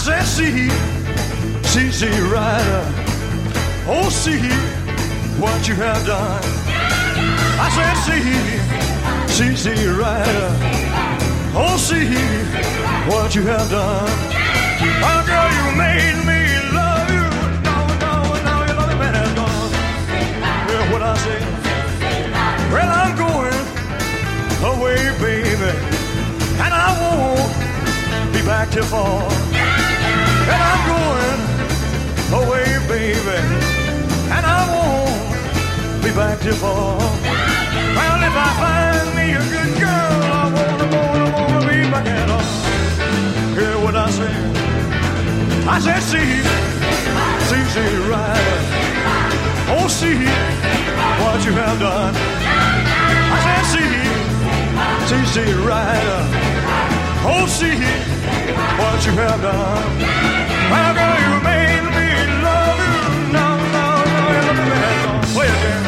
said, see, Rider. Oh, see what you have done. I said, see, Rider. Oh, see what you have done. Oh, girl, you made me love you. Now you love me, man, that's gone. Hear what I say? Well, I'm going away, baby, and I won't be back till fall. And I'm going away, baby, and I won't be back till fall. Well, if I find me a good girl, I wanna be back at all. Hear what I say? I said, see, Rider. Oh, see what you have done. I said, see, Rider. Oh, see what you have done. Well, girl, you made me love you. No, you love me back on. Wait a minute.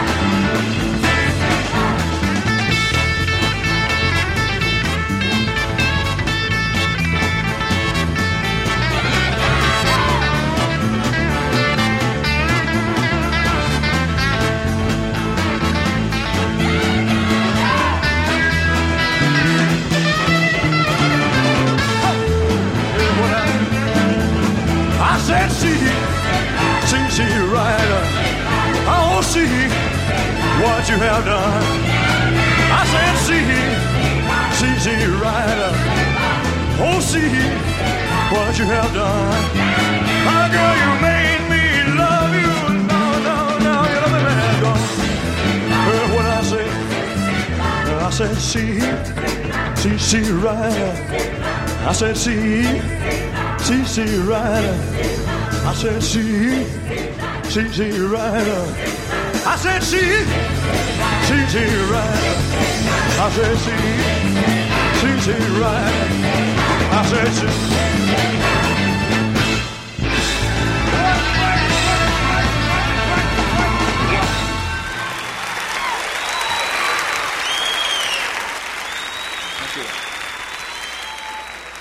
See, Rider. Oh, see what you have done. I said, see, Rider. Oh, see what you have done. My girl, you made me love you. No, you love me, man, gone. Heard what I said? I said, see, Rider. I said, see, Rider. I said, see, Rider. I said, see, Rider. I said, see, Rider. I said, see.